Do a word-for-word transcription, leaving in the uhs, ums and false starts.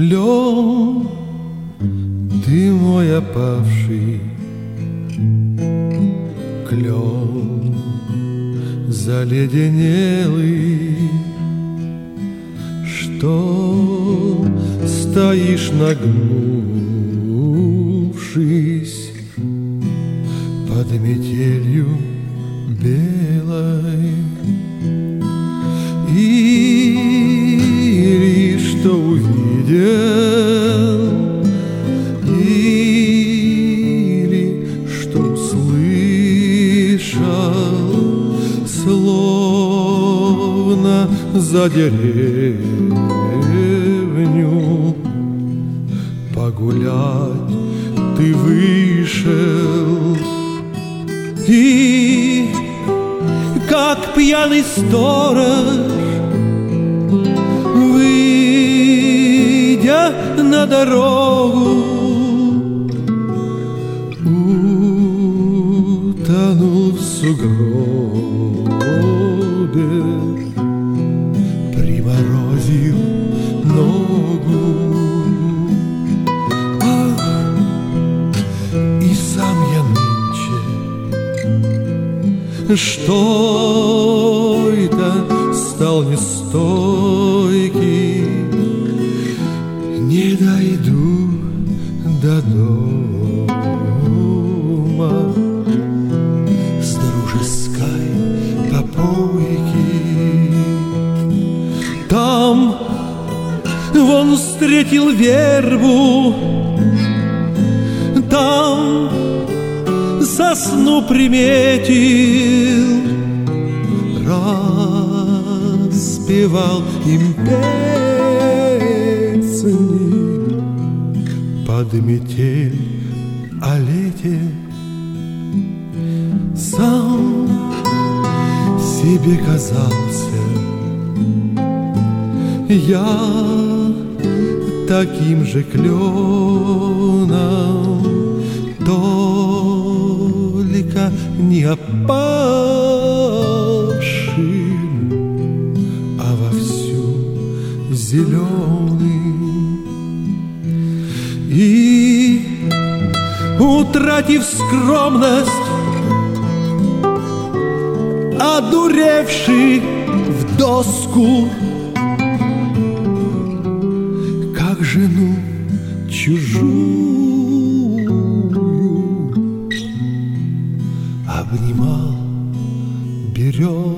Клен, ты мой опавший клен, заледенелый, что стоишь нагнувшись под метелью белой. Или что увидел, или что услышал, словно за деревню погулять ты вышел. И как пьяный сторож, выйдя на дорогу, утонул в сугробе, приморозил ногу. Ах, и сам я нынче, что это стал нестойкий, не дойду до дома с дружеской попойки. Там вон встретил вербу, там сосну приметил, распевал им песни под метель о лете. Сам себе казался я таким же кленом, только не опавшим, а вовсю зеленым. И, утратив скромность, одуревший в доску, как жену чужую обнимал березку.